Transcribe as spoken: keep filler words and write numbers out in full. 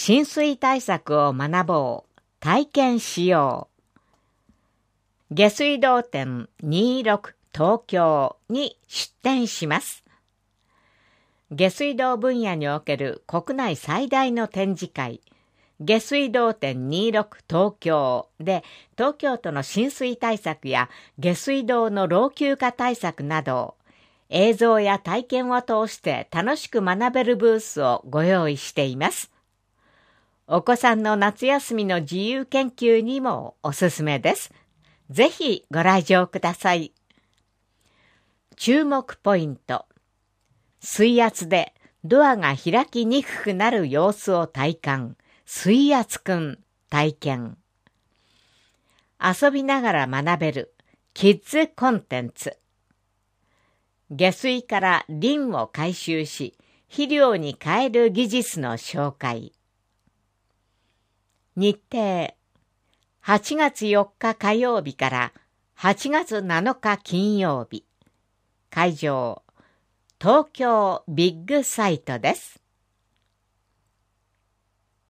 浸水対策を学ぼう、体験しよう。下水道展にじゅうろく東京に出展します。下水道分野における国内最大の展示会、下水道展にじゅうろく東京で、東京都の浸水対策や下水道の老朽化対策などを映像や体験を通して楽しく学べるブースをご用意しています。お子さんの夏休みの自由研究にもおすすめです。ぜひご来場ください。注目ポイント。水圧でドアが開きにくくなる様子を体感。水圧くん体験。遊びながら学べるキッズコンテンツ。下水からリンを回収し、肥料に変える技術の紹介。日程。はちがつよっか火曜日からはちがつなのか金曜日。会場。東京ビッグサイトです。